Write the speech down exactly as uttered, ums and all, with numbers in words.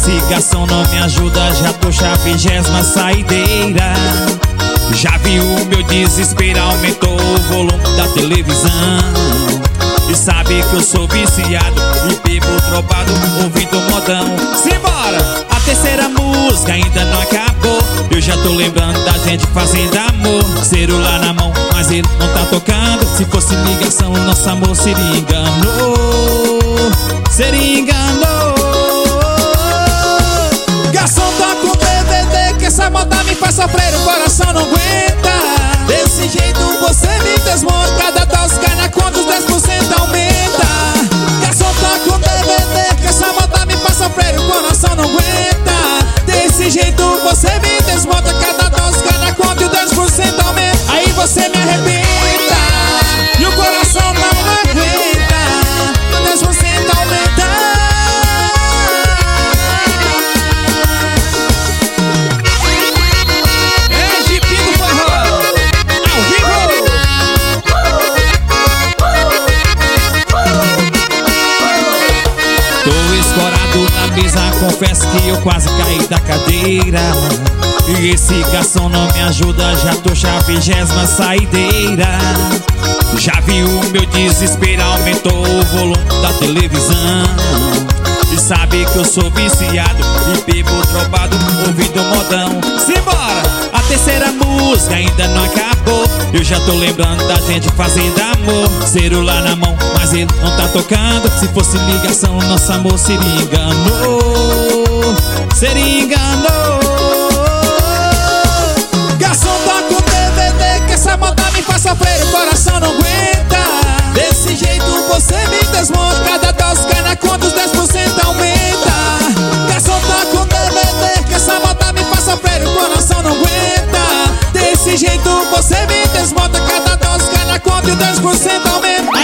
esse garçom não me ajuda, já tô já vigésima saideira. Já viu o meu desespero, aumentou o volume da televisão. E sabe que eu sou viciado e bebo drogado, ouvindo modão. Simbora! A terceira música ainda não acabou. Eu já tô lembrando da gente fazendo amor. Celular na mão, mas ele não tá tocando. Se fosse ligação, nosso amor seria enganou. Seria enganou. Garçom, toca o D V D, que essa moda me faz sofrer, o coração não aguenta. Desse jeito você me desmonta, cada dose cai na conta, os dez por cento aumenta. Garçom, toca o D V D, que essa moda me faz sofrer, o coração não aguenta. Desse jeito você me desmonta, cada dose cai na conta e os dez por cento aumenta. Aí você me arrebenta e o coração não aguenta, o dez por cento aumenta. Na mesa, confesso que eu quase caí da cadeira. E esse garçom não me ajuda, já tô já vigésima saideira. Já viu o meu desespero, aumentou o volume da televisão. E sabe que eu sou viciado e bebo drogado, ouvindo modão. Simbora! A terceira música ainda não acabou. Eu já tô lembrando da gente fazendo amor. Celular na mão, mas ele não tá tocando. Se fosse ligação, nosso amor seria enganou. Seria enganou. Garçom, toca o D V D, que essa moda me faz sofrer, o coração não aguenta. Desse jeito você me desmonta, cada dose cai na conta, os dez por cento aumenta. Garçom, toca o D V D, que essa moda me faz sofrer, o coração não aguenta. Desse jeito você me desmonta, cada dose cai na conta e os dez por cento aumenta.